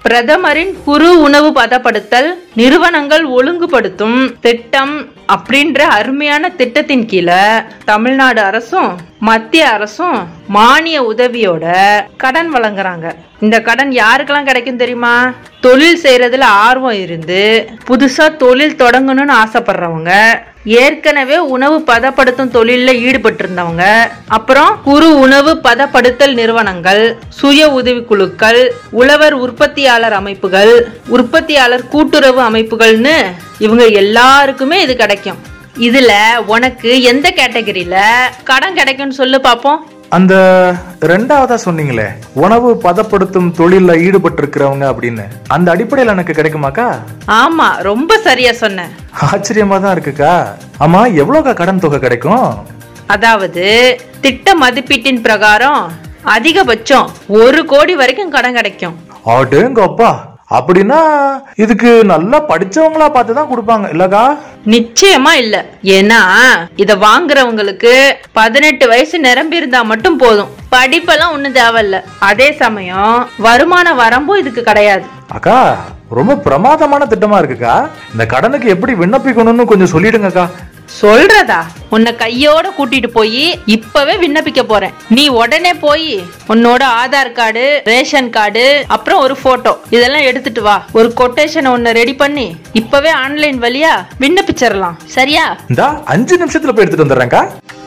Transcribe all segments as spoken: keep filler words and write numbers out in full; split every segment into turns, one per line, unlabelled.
பிரதமரின் குறு உணவு பதப்படுத்தல் நிறுவனங்கள் ஒழுங்குபடுத்தும் திட்டம் அப்படின்ற அருமையான திட்டத்தின் கீழே தமிழ்நாடு அரசும் மத்திய அரசும் மானிய உதவியோட கடன் வழங்குறாங்க. இந்த கடன் யாருக்கெல்லாம் கிடைக்கும் தெரியுமா? தொழில் செய்யறதுல ஆர்வம் இருந்து புதுசா தொழில் தொடங்கணும்னு ஆசைப்படுறவங்க, ஏற்கனவே உணவு பதப்படுத்தும் தொழில ஈடுபட்டு இருந்தவங்க, அப்புறம் குறு உணவு பதப்படுத்தல் நிறுவனங்கள், சுய உதவி குழுக்கள், உழவர் உற்பத்தியாளர் அமைப்புகள், உற்பத்தியாளர் கூட்டுறவு அமைப்புகள்னு இவங்க எல்லாருக்குமே இது கிடைக்கும். இதுல உனக்கு எந்த கேட்டகரியில கடன் கிடைக்கும்னு சொல்லு பாப்போம்.
அந்த ரெண்டாவதா சொன்னீங்களே, உணவு பதப்படுத்தும் தொழில ஈடுபட்டு இருக்கிறவங்க அப்படின்னு, அந்த அடிப்படையில் எனக்கு கிடைக்குமாக்கா?
ஆமா, ரொம்ப சரியா சொன்ன.
ஆச்சரியமா தான் இருக்குக்கா. ஆமா, எவ்வளவுக்கா கடன் தொகை கிடைக்கும்?
அதாவது திட்ட மதிப்பீட்டின் பிரகாரம் அதிகபட்சம் ஒரு கோடி வரைக்கும் கடன் கிடைக்கும்.
அடேங்கப்பா, அப்படின்னா இதுக்கு நல்லா படிச்சவங்களா பார்த்துதான் கொடுப்பாங்க இல்லக்கா?
நிச்சயமா இல்ல. ஏன்னா இத வாங்குறவங்களுக்கு பதினெட்டு வயசு நிரம்பி இருந்தா மட்டும் போதும். படிப்பெல்லாம் ஒண்ணு தேவையில்ல. அதே சமயம் வருமான வரம்பும் இதுக்கு கிடையாது.
அக்கா, ரொம்ப பிரமாதமான திட்டமா இருக்குக்கா. இந்த கடனுக்கு எப்படி விண்ணப்பிக்கணும்னு கொஞ்சம் சொல்லிடுங்கக்கா.
சொல்றதா? உன்னை கையோட கூட்டிட்டு போய் இப்பவே விண்ணப்பிக்க போறேன். நீ உடனே போய் உன்னோட ஆதார் கார்டு, ரேஷன் கார்டு, அப்புறம் ஒரு போட்டோ இதெல்லாம் எடுத்துட்டு வா. ஒரு கொட்டேஷன் ஒன்னு ரெடி பண்ணி இப்பவே ஆன்லைன் வழியா விண்ணப்பிச்சிடலாம். சரியா?
இந்த அஞ்சு நிமிஷத்துல போய் எடுத்துட்டு வந்துடுறேன்க்கா.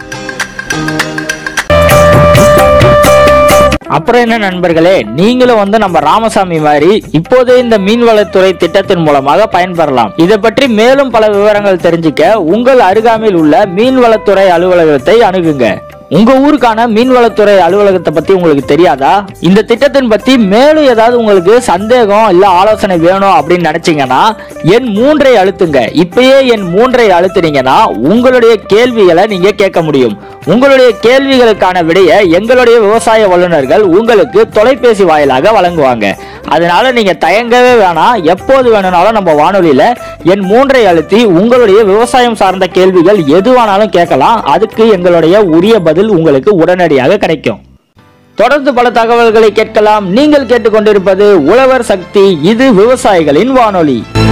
அப்புறம் என்ன நண்பர்களே, நீங்களும் வந்து நம்ம ராமசாமி மாதிரி இப்போதே இந்த மீன்வளத்துறை திட்டத்தின் மூலமாக பயன்பெறலாம். இதை பற்றி மேலும் பல விவரங்கள் தெரிஞ்சுக்க உங்கள் அருகாமையில் உள்ள மீன்வளத்துறை அலுவலகத்தை அணுகுங்க. உங்க ஊருக்கான மீன்வளத்துறை அலுவலகத்தை பத்தி உங்களுக்கு தெரியாதா? இந்த திட்டத்தின் பத்தி மேலும் ஏதாவது உங்களுக்கு சந்தேகம் இல்ல ஆலோசனை வேணும் அப்படின்னு நினைச்சீங்கன்னா எண் மூன்றை அழுத்துங்க. இப்பயே எண் மூன்றை அழுத்துனீங்கன்னா உங்களுடைய கேள்விகளை நீங்க கேட்க முடியும். உங்களுடைய கேள்விகளுக்கான விடையை எங்களுடைய விவசாய வல்லுநர்கள் உங்களுக்கு தொலைபேசி வாயிலாக வழங்குவாங்க. அதனால நீங்க தயங்கவே வேணாம். எப்போது வேணும்னாலும் நம்ம வானொலியில எண் மூன்றை அழுத்தி உங்களுடைய விவசாயம் சார்ந்த கேள்விகள் எதுவானாலும் கேட்கலாம். அதுக்கு எங்களுடைய உரிய பதில் உங்களுக்கு உடனடியாக கிடைக்கும். தொடர்ந்து பல தகவல்களை கேட்கலாம். நீங்கள் கேட்டுக்கொண்டிருப்பது உழவர் சக்தி. இது விவசாயிகளின் வானொலி.